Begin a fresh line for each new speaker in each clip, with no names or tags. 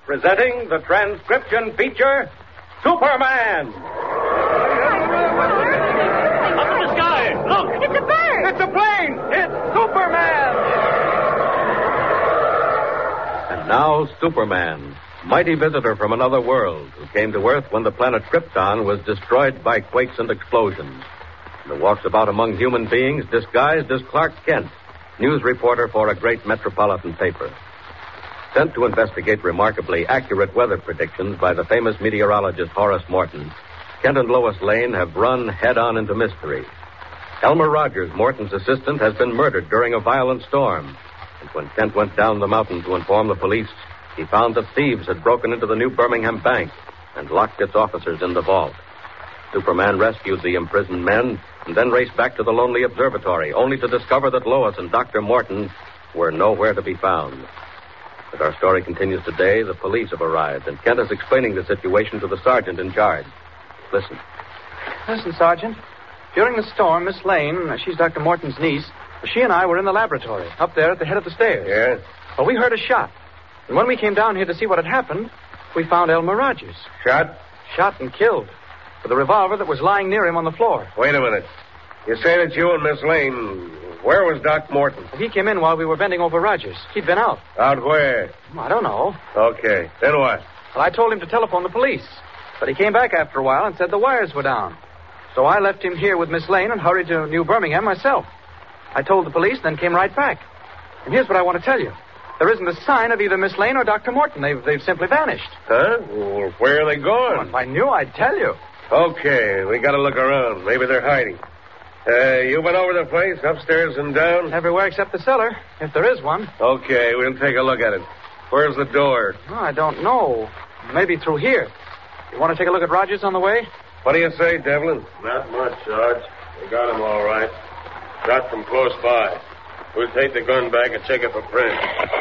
presenting the transcription feature, Superman.
Up in the sky! Look!
It's a bird!
It's a plane! It's Superman! And now, Superman, mighty visitor from another world, who came to Earth when the planet Krypton was destroyed by quakes and explosions, and who walks about among human beings disguised as Clark Kent, news reporter for a great metropolitan paper. Sent to investigate remarkably accurate weather predictions by the famous meteorologist Horace Morton, Kent and Lois Lane have run head-on into mystery. Elmer Rogers, Morton's assistant, has been murdered during a violent storm. And when Kent went down the mountain to inform the police, he found that thieves had broken into the New Birmingham Bank and locked its officers in the vault. Superman rescued the imprisoned men and then raced back to the lonely observatory, only to discover that Lois and Dr. Morton were nowhere to be found. As our story continues today, the police have arrived, and Kent is explaining the situation to the sergeant in charge. Listen.
Listen, Sergeant. During the storm, Miss Lane, she's Dr. Morton's niece, she and I were in the laboratory, up there at the head of the stairs.
Yes?
Well, we heard a shot. And when we came down here to see what had happened, we found Elmer Rogers.
Shot?
Shot and killed. With a revolver that was lying near him on the floor.
Wait a minute. You say that you and Miss Lane... Where was Doc Morton?
He came in while we were bending over Rogers. He'd been out.
Out where?
I don't know.
Okay. Then what?
Well, I told him to telephone the police. But he came back after a while and said the wires were down. So I left him here with Miss Lane and hurried to New Birmingham myself. I told the police, then came right back. And here's what I want to tell you. There isn't a sign of either Miss Lane or Dr. Morton. They've simply vanished.
Huh? Well, where are they
Well,
going?
if I knew, I'd tell you.
Okay, we gotta look around. Maybe they're hiding. You been over the place, upstairs and down?
Everywhere except the cellar, if there is one.
Okay, we'll take a look at it. Where's the door?
Oh, I don't know. Maybe through here. You want to take a look at Rogers on the way?
What do you say, Devlin?
Not much, Sarge. We got him all right. Shot from close by. We'll take the gun back and check it for print.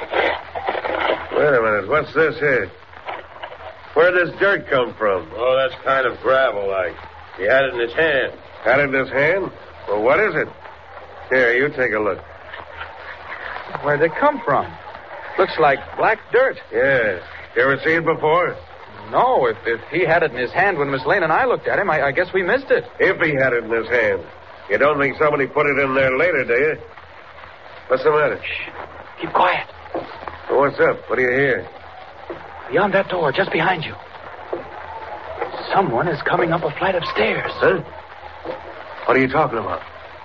Wait a minute, what's this here? Where'd this dirt come from?
Oh, that's kind of gravel-like. He had it in his hand.
Had it in his hand? Well, what is it? Here, you take a look.
Where'd it come from? Looks like black dirt.
Yeah. You ever seen it before?
No, if he had it in his hand when Miss Lane and I looked at him, I guess we missed it.
If he had it in his hand. You don't think somebody put it in there later, do you? What's the matter?
Shh. Keep quiet.
Well, what's up? What do you hear?
Beyond that door, just behind you. Someone is coming up a flight of stairs.
Huh? What are you talking about?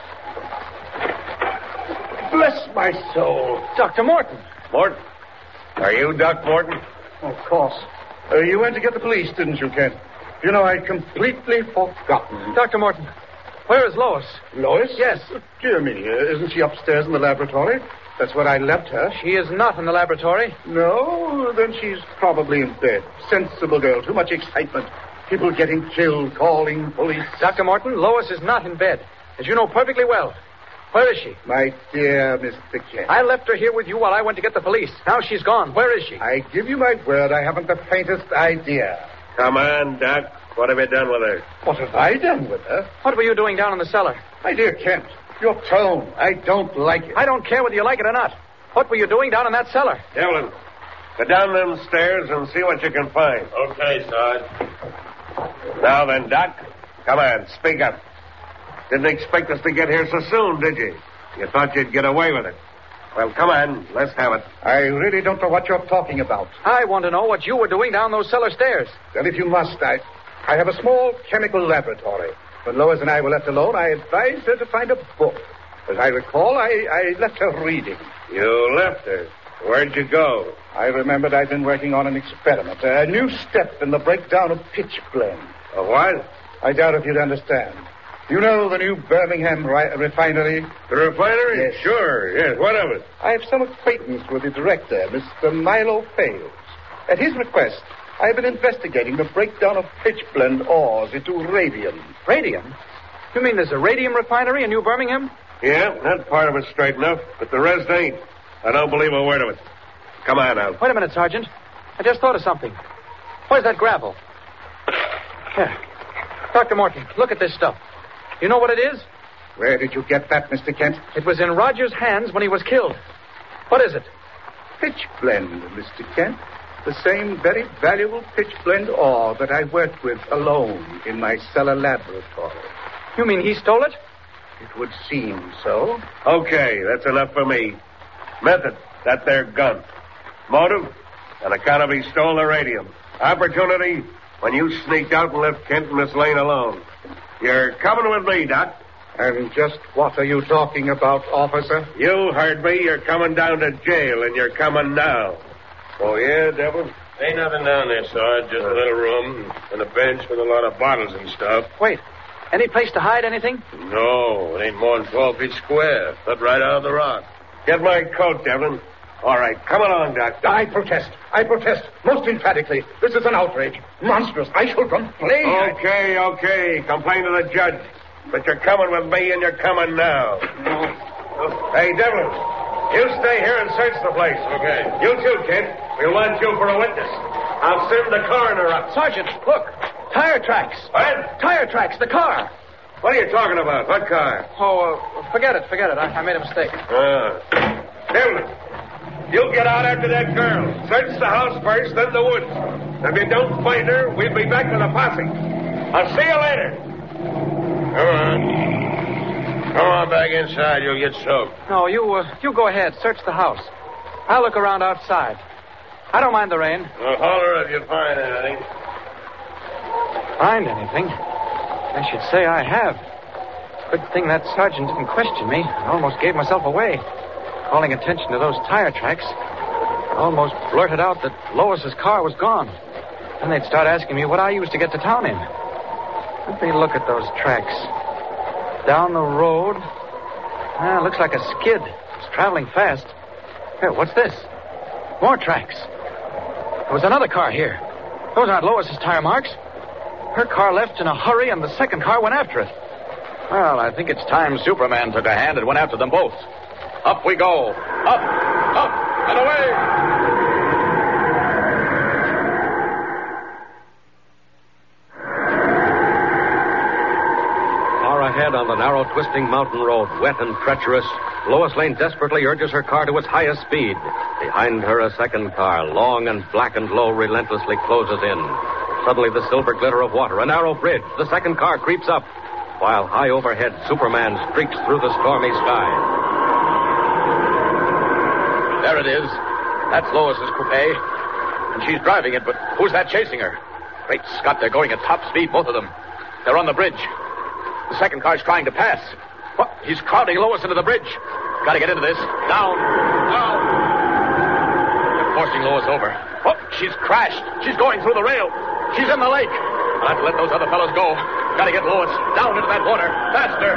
Bless my soul.
Dr. Morton.
Morton? Are you Doc Morton?
Of course. You went to get the police, didn't you, Kent? You know, I'd completely forgotten.
Dr. Morton, where is Lois?
Lois?
Yes.
Dear me, isn't she upstairs in the laboratory? That's where I left her.
She is not in the laboratory.
No, then she's probably in bed. Sensible girl, too much excitement. People getting killed, calling police.
Dr. Morton, Lois is not in bed, as you know perfectly well. Where is she?
My dear Mr. Kent.
I left her here with you while I went to get the police. Now she's gone. Where is she?
I give you my word, I haven't the faintest idea.
Come on, Doc. What have you done with her?
What have I done with her?
What were you doing down in the cellar?
My dear Kent, your tone, I don't like it.
I don't care whether you like it or not. What were you doing down in that cellar?
Devlin, go down them stairs and see what you can find.
Okay, Sarge.
Now then, Doc, come on, speak up. Didn't expect us to get here so soon, did you? You thought you'd get away with it. Well, come on, let's have it.
I really don't know what you're talking about.
I want to know what you were doing down those cellar stairs.
Well, if you must, I have a small chemical laboratory. When Lois and I were left alone, I advised her to find a book. As I recall, I left her reading.
You left her. Where'd you go?
I remembered I'd been working on an experiment, a new step in the breakdown of pitch blende.
A what?
I doubt if you'd understand. You know the new Birmingham refinery?
The refinery?
Yes.
Sure, yes. What of it?
I have some acquaintance with the director, Mr. Milo Fales. At his request, I've been investigating the breakdown of pitch blende ores into radium.
Radium? You mean there's a radium refinery in New Birmingham?
Yeah, that part of it's straight enough, but the rest ain't. I don't believe a word of it. Come on, Al.
Wait a minute, Sergeant. I just thought of something. Where's that gravel? Here. Dr. Morton, look at this stuff. You know what it is?
Where did you get that, Mr. Kent?
It was in Rogers' hands when he was killed. What is it?
Pitch blende, Mr. Kent. The same very valuable pitch-blende ore that I worked with alone in my cellar laboratory.
You mean he stole it?
It would seem so.
Okay, that's enough for me. Method, that there gun. Motive, on account of he stole the radium. Opportunity, when you sneaked out and left Kent and Miss Lane alone. You're coming with me, Doc.
And just what are you talking about, officer?
You heard me. You're coming down to jail, and you're coming now. Oh, yeah, Devil? Ain't nothing down there, Sarge. Just a little room and a bench with a lot of bottles and stuff.
Wait. Any place to hide anything?
No, it ain't more than 12 feet square. Cut right out of the rock. Get my coat, Devlin. All right, come along, Doc.
I protest. I protest. Most emphatically. This is an outrage. Monstrous. I shall complain.
Okay. Complain to the judge. But you're coming with me, and you're coming now. Hey, Devlin, you stay here and search the place. Okay. You too, kid. We want you for a witness. I'll send the coroner up.
Sergeant, look. Tire tracks.
What?
Tire tracks, the car.
What are you talking about? What car?
Oh, forget it. I made a mistake.
Devlin, you get out after that girl. Search the house first, then the woods. If you don't find her, we'll be back to the posse. I'll see you later. Come on back inside. You'll get soaked.
No, you go ahead. Search the house. I'll look around outside. I don't mind the rain.
Well, holler if you find anything.
Find anything? I should say I have. Good thing that sergeant didn't question me. I almost gave myself away. Calling attention to those tire tracks, I almost blurted out that Lois's car was gone. Then they'd start asking me what I used to get to town in. Let me look at those tracks. Down the road. Looks like a skid. It's traveling fast. Here, what's this? More tracks. There was another car here. Those aren't Lois's tire marks. Her car left in a hurry, and the second car went after it.
Well, I think it's time Superman took a hand and went after them both. Up we go. Up, and away.
Far ahead on the narrow, twisting mountain road, wet and treacherous, Lois Lane desperately urges her car to its highest speed. Behind her, a second car, long and black and low, relentlessly closes in. Suddenly, the silver glitter of water, a narrow bridge. The second car creeps up, while high overhead, Superman streaks through the stormy sky.
There it is. That's Lois's coupe. And she's driving it, but who's that chasing her? Great Scott, they're going at top speed, both of them. They're on the bridge. The second car's trying to pass. What? He's crowding Lois into the bridge. Gotta get into this. Down. They're forcing Lois over. Oh, she's crashed. She's going through the rail. She's in the lake. I'll have to let those other fellows go. Gotta get Lois down into that water. Faster.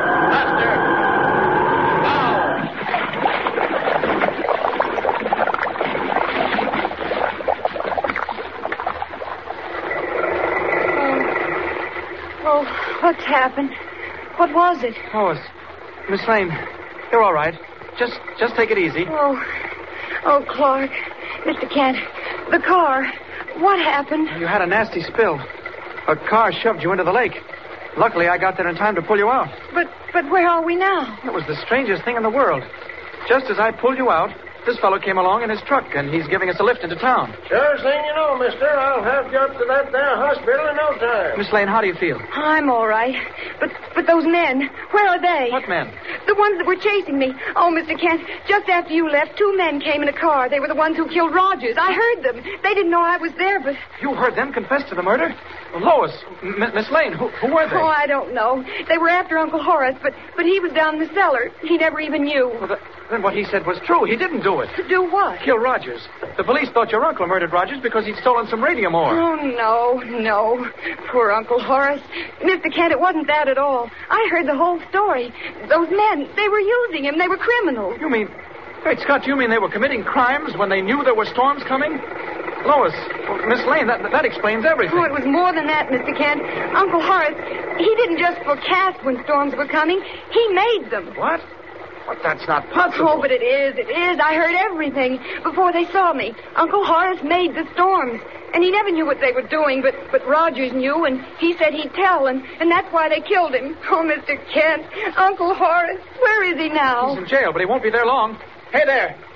What's happened? What was it?
Lois, Miss Lane, you're all right. Just take it easy.
Oh, Clark. Mr. Kent, the car. What happened?
You had a nasty spill. A car shoved you into the lake. Luckily, I got there in time to pull you out.
But where are we now?
It was the strangest thing in the world. Just as I pulled you out, this fellow came along in his truck, and he's giving us a lift into town.
Sure thing you know, mister. I'll have you up to that there hospital in no time.
Miss Lane, how do you feel?
I'm all right. But those men, where are they?
What men?
The ones that were chasing me. Oh, Mr. Kent, just after you left, 2 men came in a car. They were the ones who killed Rogers. I heard them. They didn't know I was there, but...
You heard them confess to the murder? Lois, Miss Lane, who were they?
Oh, I don't know. They were after Uncle Horace, but he was down in the cellar. He never even knew.
Well, then what he said was true. He didn't do it.
To do what?
Kill Rogers. The police thought your uncle murdered Rogers because he'd stolen some radium ore.
Oh, no. Poor Uncle Horace. Mr. Kent, it wasn't that at all. I heard the whole story. Those men, they were using him. They were criminals.
You mean... Great Scott, you mean they were committing crimes when they knew there were storms coming? Lois, Miss Lane, that explains everything.
Oh, it was more than that, Mr. Kent. Uncle Horace, he didn't just forecast when storms were coming. He made them.
What? But that's not possible.
Oh, but it is. I heard everything before they saw me. Uncle Horace made the storms. And he never knew what they were doing, but Rogers knew, and he said he'd tell, and that's why they killed him. Oh, Mr. Kent, Uncle Horace, where is he now?
He's in jail, but he won't be there long. Hey there.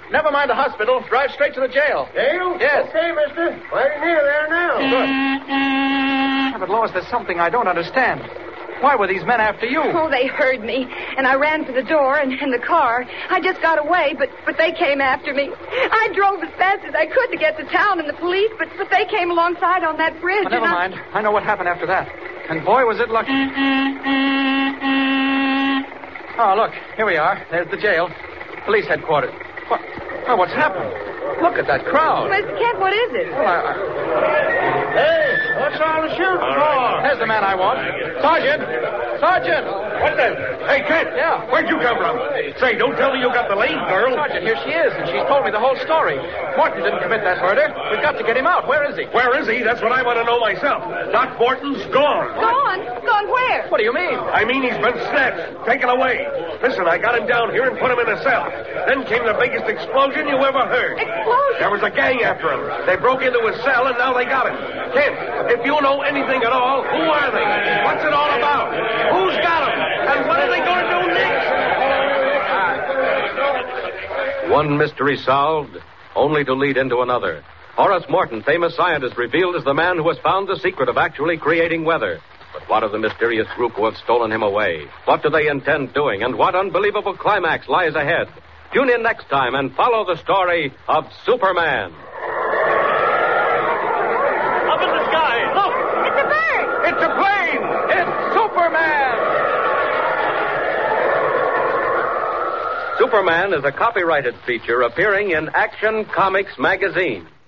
Never mind the hospital. Drive straight to the jail.
Jail?
Yes.
Okay, mister. Right near there now.
Good. Yeah, but, Lois, there's something I don't understand. Why were these men after you?
Oh, they heard me, and I ran for the door and the car. I just got away, but they came after me. I drove as fast as I could to get to town and the police, but they came alongside on that bridge.
Never mind. I know what happened after that. And boy, was it lucky. Oh, look, here we are. There's the jail. Police headquarters. What? Oh, what's happened? Look at that crowd.
Mr. Kent, what is it?
Well,
Hey, what's all the shooting for?
there's the man I want. Sergeant! Sergeant!
What the? Hey, Kent.
Yeah.
Where'd you come from? Say, don't tell me you got the lead, girl.
Sergeant, here she is, and she's told me the whole story. Morton didn't commit that murder. We've got to get him out. Where is he?
Where is he? That's what I want to know myself. Doc Morton's gone.
Gone? Gone where?
What do you mean?
I mean, he's been snatched, taken away. Listen, I got him down here and put him in a cell. Then came the biggest explosion you ever heard.
Explosion?
There was a gang after him. They broke into his cell, and now they got him. Kent, if you know anything at all, who are they? What's it all about? Who's got him? And what are they going to do next?
One mystery solved, only to lead into another. Horace Morton, famous scientist, revealed as the man who has found the secret of actually creating weather. But what of the mysterious group who have stolen him away? What do they intend doing? And what unbelievable climax lies ahead? Tune in next time and follow the story of Superman.
Up in the sky. Look.
It's a bird.
It's a plane! It's Superman!
Superman is a copyrighted feature appearing in Action Comics magazine.